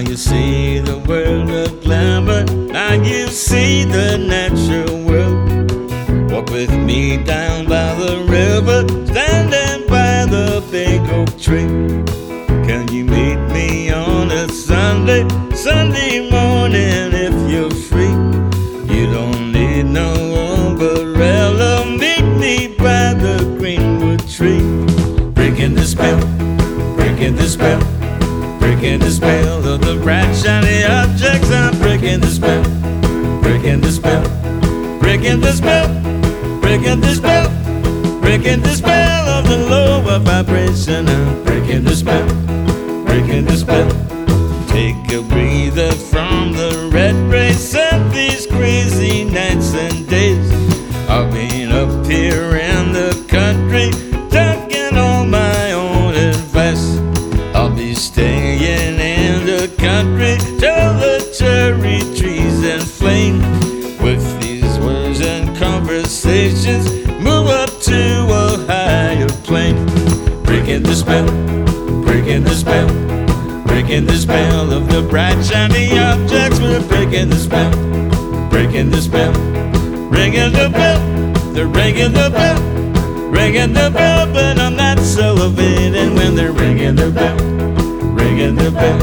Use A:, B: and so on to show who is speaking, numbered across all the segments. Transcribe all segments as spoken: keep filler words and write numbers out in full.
A: you see the world of glamour. Now you see the natural world. Walk with me down by the river, standing by the big oak tree. Can you meet me on a Sunday, Sunday morning if you're free? You don't need no umbrella, meet me by the greenwood tree. Breaking the spell, breaking the spell, breaking the spell of the bright shiny objects. I'm breaking the spell, breaking the spell, breaking the spell, breaking the spell, breaking the spell of the lower vibration. I'm breaking the spell, breaking the spell. Take a breather from the red race of these crazy nights and days. I've been up here in the country, taking all my own advice. I'll be staying in the country till the cherry trees inflame. With these words and conversations, move up to a higher plane. Breaking the spell, breaking the spell, breaking the spell of the bright shiny objects. We're breaking the spell, breaking the spell, ringing the bell, they're ringing the bell, ringing the bell, but I'm not salivating when they're ringing the bell, ringing the bell.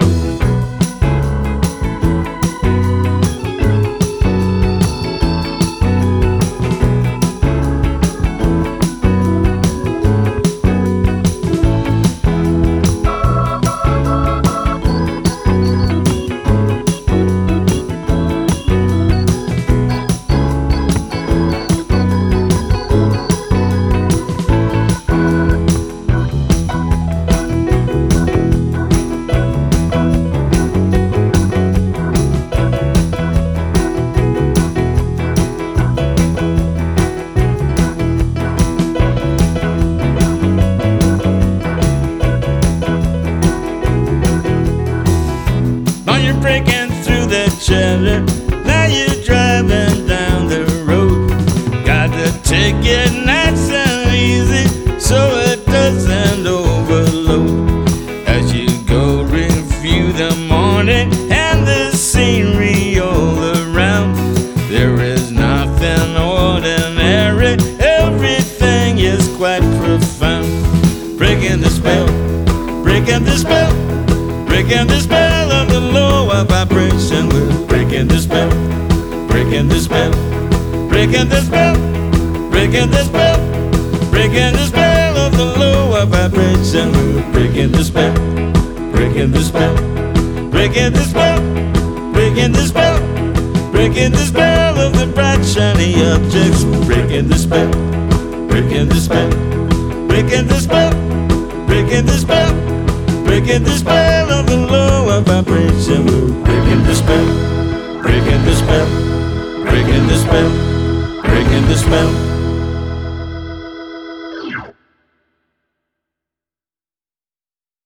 A: You're breaking through the cheddar, now you're driving down the road. Got to take it nice and easy so it doesn't overload. As you go review the morning and the scenery all around, there is nothing ordinary, everything is quite profound. Breaking the spell, breaking the spell, breaking the spell of the lower vibration. We're breaking the spell, breaking the spell, breaking the spell, breaking the spell, breaking the spell of the lower vibration. We're breaking the spell, breaking the spell, breaking the spell, breaking the spell, breaking the spell of the bright shiny objects. We're breaking the spell, breaking the spell, breaking the spell, breaking the spell, breaking the spell of the lower vibration. We're breaking the spell, breaking the spell, breaking the spell, breaking the spell.